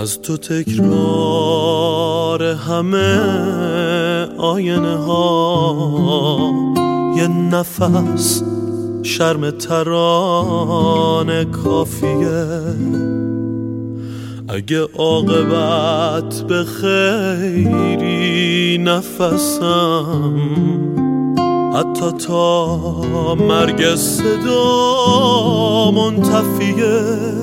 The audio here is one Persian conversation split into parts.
از تو تکرار همه آینه ها، یه نفس شرم ترانه کافیه. اگه عاقبت به خیری نفسم، حتی تا مرگ صدا منتفیه.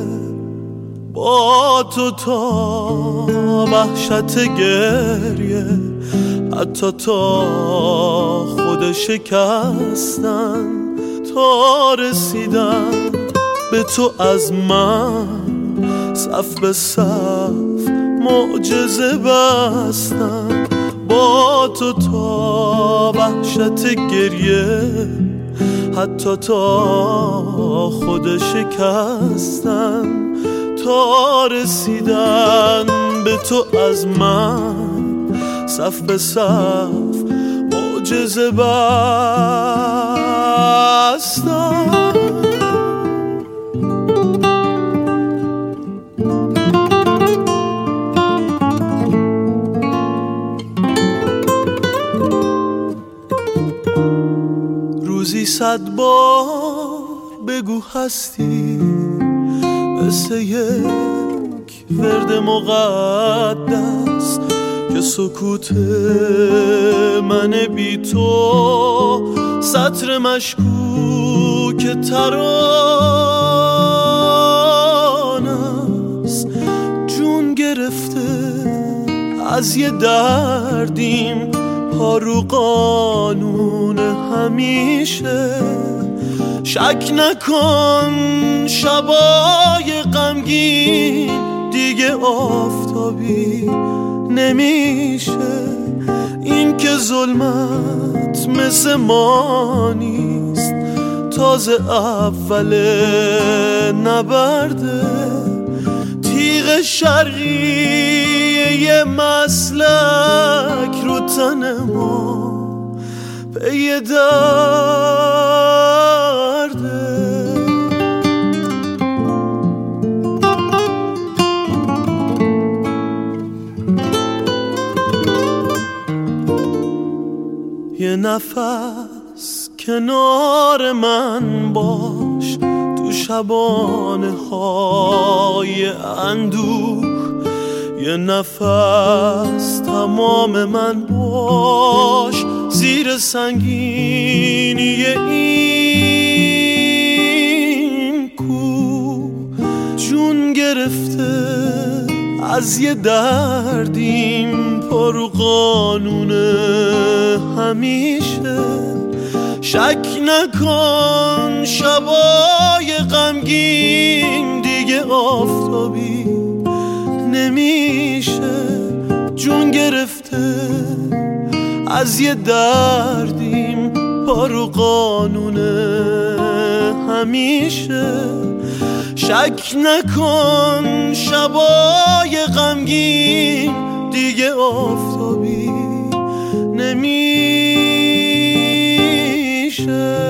با تو تا وحشت گریه، حتی تا خود شکستن، تا رسیدن به تو از من صف به صف معجزه بستن. با تو تا وحشت گریه، حتی تا خود شکستن، تا رسیدن به تو از من صف به صف معجزه بستن. روزی 100 بار بگو هستی، مثل یک ورد مقدس که سکوت من بی تو سطر مشکوک ترانه است. جون گرفته از یه دردیم، پا رو قانون همیشه. شک نکن شبای غمگین دیگه آفتابی نمیشه. این که ظلمت مثل ما نیست، تازه اول نبرده. تیغ شرقی یه مسلک رو تن ما پی درده. یه نفس کنار من باش تو شبانه های اندوه. یه نفس تمام من باش زیر سنگینی این کوه. جون گرفته از یه دردیم، پا رو قانون همیشه. شک نکن شبای غمگین دیگه آفتابی نمیشه. جون گرفته از یه دردیم، پا رو قانون همیشه. شک نکن شبای غمگین دیگه آفتابی نمیشه.